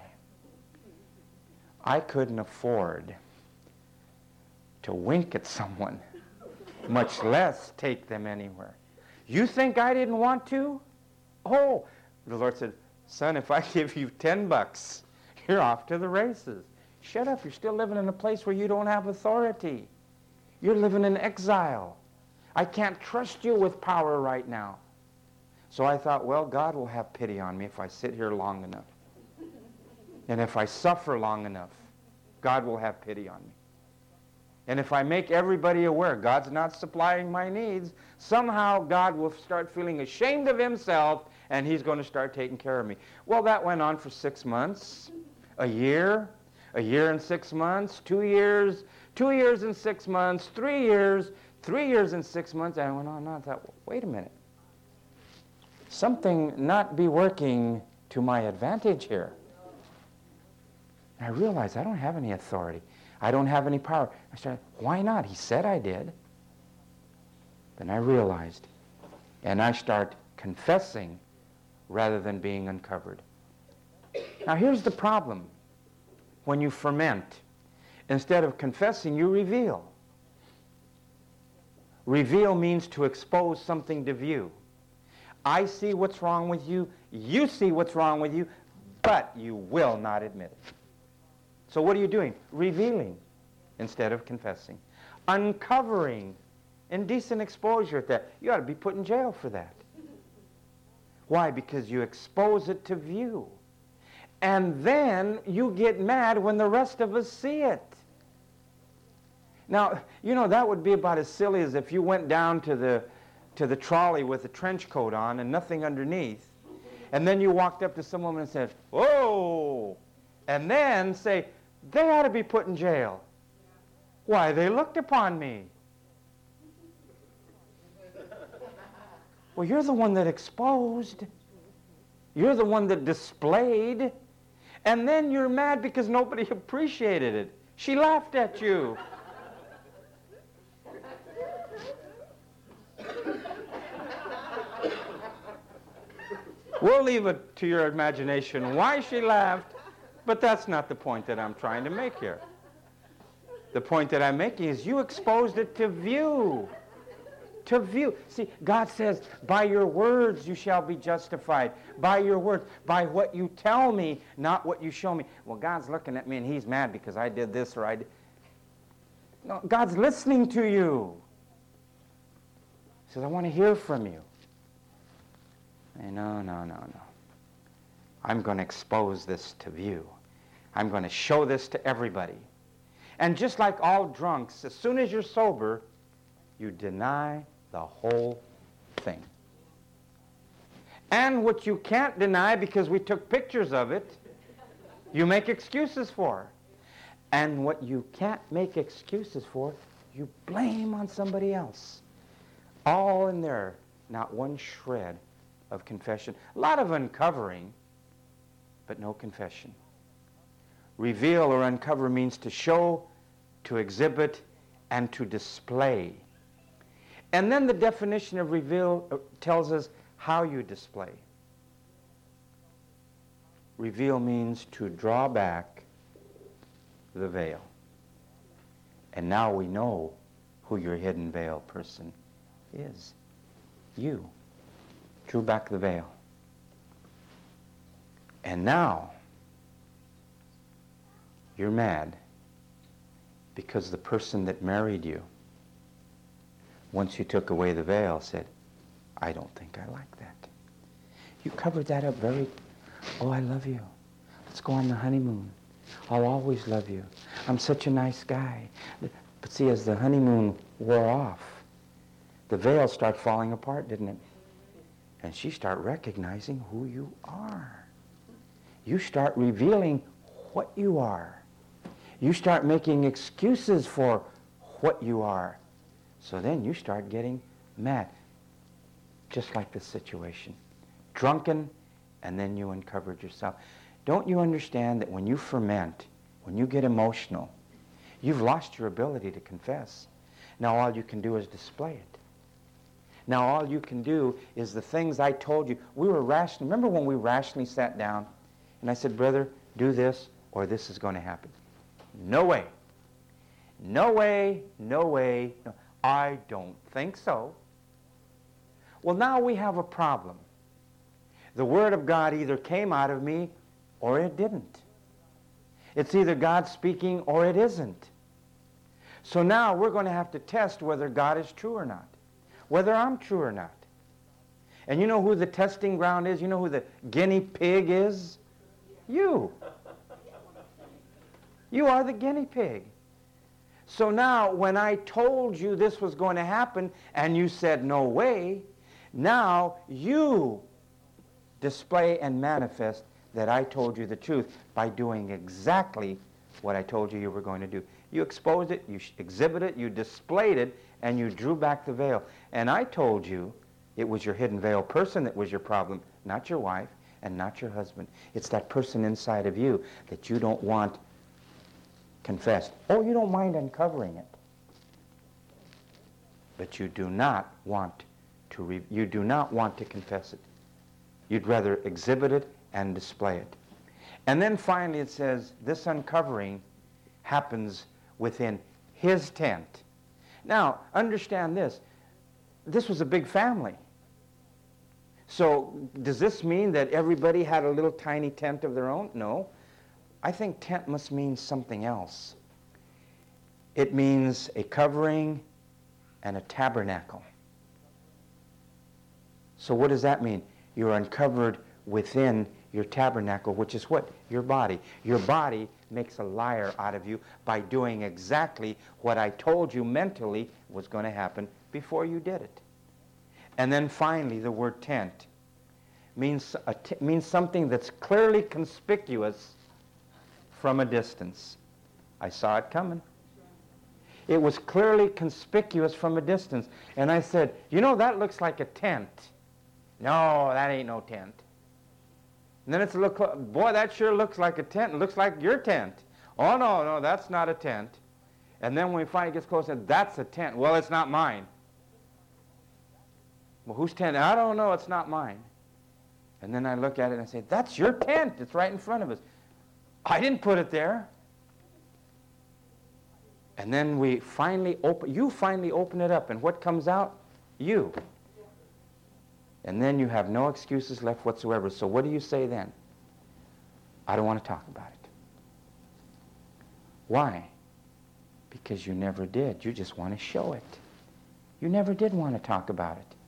[SPEAKER 1] I couldn't afford to wink at someone, much less take them anywhere. You think I didn't want to? Oh, the Lord said, son, if I give you ten bucks, you're off to the races. Shut up, you're still living in a place where you don't have authority. You're living in exile. I can't trust you with power right now. So I thought, well, God will have pity on me if I sit here long enough. And if I suffer long enough, God will have pity on me. And if I make everybody aware God's not supplying my needs, somehow God will start feeling ashamed of himself and he's going to start taking care of me. Well, that went on for six months, a year, a year and six months, two years, two years and six months, three years, three years and six months. And I went on and on. I thought, wait a minute. Something not be working to my advantage here. And I realized I don't have any authority. I don't have any power. I started, why not? He said I did. Then I realized, and I start confessing rather than being uncovered. Now here's the problem. When you ferment, instead of confessing, you reveal. Reveal means to expose something to view. I see what's wrong with you, you see what's wrong with you, but you will not admit it. So what are you doing? Revealing instead of confessing. Uncovering. Indecent exposure at that. You ought to be put in jail for that. Why? Because you expose it to view. And then you get mad when the rest of us see it. Now, you know, that would be about as silly as if you went down to the, to the trolley with a trench coat on and nothing underneath, and then you walked up to some woman and said, whoa, and then say, they ought to be put in jail. Why, they looked upon me. Well, you're the one that exposed. You're the one that displayed. And then you're mad because nobody appreciated it. She laughed at you. We'll leave it to your imagination why she laughed, but that's not the point that I'm trying to make here. The point that I'm making is you exposed it to view. To view. See, God says, by your words you shall be justified. By your words. By what you tell me, not what you show me. Well, God's looking at me and he's mad because I did this or I did. No, God's listening to you. He says, I want to hear from you. Say, no, no, no, no. I'm going to expose this to view. I'm going to show this to everybody. And just like all drunks, as soon as you're sober, you deny the whole thing. And what you can't deny because we took pictures of it, you make excuses for. And what you can't make excuses for, you blame on somebody else. All in there, not one shred of confession. A lot of uncovering, but no confession. Reveal or uncover means to show, to exhibit, and to display. And then the definition of reveal tells us how you display. Reveal means to draw back the veil. And now we know who your hidden veil person is. You drew back the veil. And now You're mad because the person that married you, once you took away the veil, said, I don't think I like that. You covered that up very, oh, I love you. Let's go on the honeymoon. I'll always love you. I'm such a nice guy. But see, as the honeymoon wore off, the veil started falling apart, didn't it? And she started recognizing who you are. You start revealing what you are. You start making excuses for what you are. So then you start getting mad. Just like this situation. Drunken, and then you uncovered yourself. Don't you understand that when you ferment, when you get emotional, you've lost your ability to confess. Now all you can do is display it. Now all you can do is the things I told you. We were rational. Remember when we rationally sat down and I said, brother, do this or this is going to happen. No way. No way, no way. No. I don't think so. Well, now we have a problem. The Word of God either came out of me or it didn't. It's either God speaking or it isn't. So now we're going to have to test whether God is true or not, whether I'm true or not. And you know who the testing ground is? You know who the guinea pig is? You. You are the guinea pig. So now when I told you this was going to happen and you said no way, now you display and manifest that I told you the truth by doing exactly what I told you you were going to do. You exposed it, you exhibited it, you displayed it, and you drew back the veil. And I told you it was your hidden veil person that was your problem, not your wife and not your husband. It's that person inside of you that you don't want confessed. Oh, you don't mind uncovering it. But you do not want to re- you do not want to confess it. You'd rather exhibit it and display it. And then finally it says this uncovering happens within his tent. Now, understand this. This was a big family. So does this mean that everybody had a little tiny tent of their own? No. I think tent must mean something else. It means a covering and a tabernacle. So what does that mean? You're uncovered within your tabernacle, which is what? Your body. Your body makes a liar out of you by doing exactly what I told you mentally was going to happen before you did it. And then finally, the word tent means, a t- means something that's clearly conspicuous from a distance. I saw it coming. It was clearly conspicuous from a distance. And I said, you know, that looks like a tent. No, that ain't no tent. And then it's a look, boy, that sure looks like a tent. It looks like your tent. Oh, no, no, that's not a tent. And then when we finally get close, that's a tent. Well, it's not mine. Well, whose tent? I don't know, it's not mine. And then I look at it and I say, that's your tent. It's right in front of us. I didn't put it there. And then we finally open, you finally open it up, and what comes out? You. And then you have no excuses left whatsoever. So what do you say then? I don't want to talk about it. Why? Because you never did. You just want to show it. You never did want to talk about it.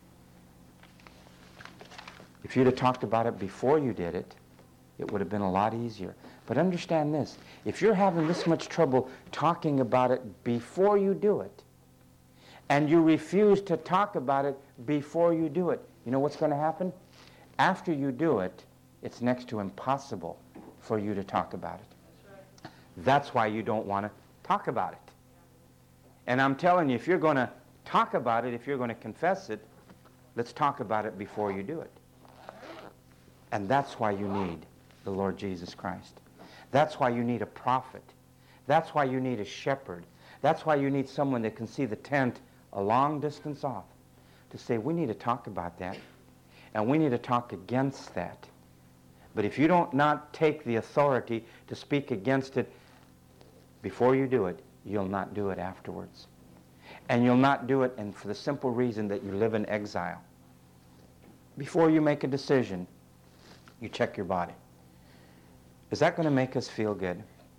[SPEAKER 1] If you'd have talked about it before you did it, it would have been a lot easier. But understand this. If you're having this much trouble talking about it before you do it, and you refuse to talk about it before you do it, you know what's going to happen? After you do it, it's next to impossible for you to talk about it. That's right. That's why you don't want to talk about it. And I'm telling you, if you're going to talk about it, if you're going to confess it, let's talk about it before you do it. And that's why you need the Lord Jesus Christ. That's why you need a prophet. That's why you need a shepherd. That's why you need someone that can see the tent a long distance off to say, we need to talk about that, and we need to talk against that. But if you don't not take the authority to speak against it before you do it, you'll not do it afterwards. And you'll not do it and for the simple reason that you live in exile. Before you make a decision, you check your body. Is that going to make us feel good?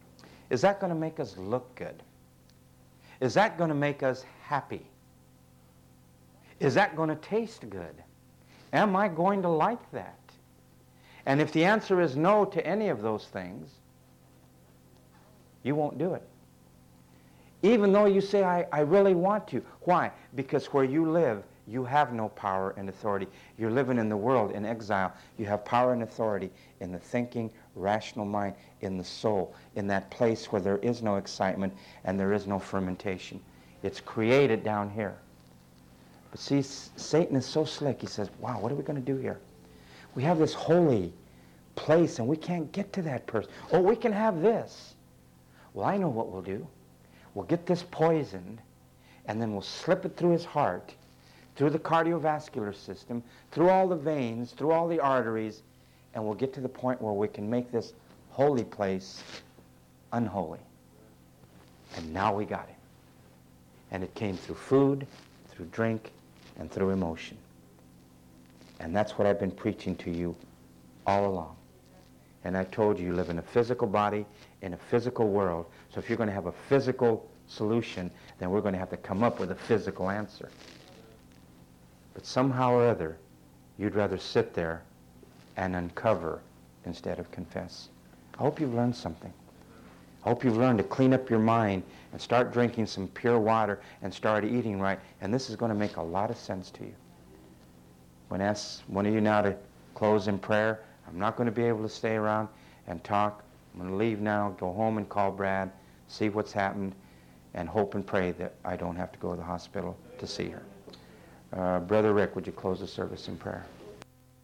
[SPEAKER 1] Is that going to make us look good? Is that going to make us happy? Is that going to taste good? Am I going to like that? And if the answer is no to any of those things, you won't do it. Even though you say, I, I really want to. Why? Because where you live, you have no power and authority. You're living in the world in exile. You have power and authority in the thinking, rational mind, in the soul, in that place where there is no excitement and there is no fermentation. It's created down here. But see, Satan is so slick. He says, wow, what are we going to do here? We have this holy place and we can't get to that person. Oh, we can have this. Well, I know what we'll do. We'll get this poisoned and then we'll slip it through his heart, through the cardiovascular system, through all the veins, through all the arteries, and we'll get to the point where we can make this holy place unholy. And now we got him. And it came through food, through drink, and through emotion. And that's what I've been preaching to you all along. And I told you, you live in a physical body, in a physical world. So if you're going to have a physical solution, then we're going to have to come up with a physical answer. But somehow or other, you'd rather sit there and uncover instead of confess. I hope you've learned something. I hope you've learned to clean up your mind and start drinking some pure water and start eating right. And this is going to make a lot of sense to you. When I ask one of you now to close in prayer, I'm not going to be able to stay around and talk. I'm going to leave now, go home and call Brad, see what's happened, and hope and pray that I don't have to go to the hospital to see her. Uh, Brother Rick, would you close the service in prayer?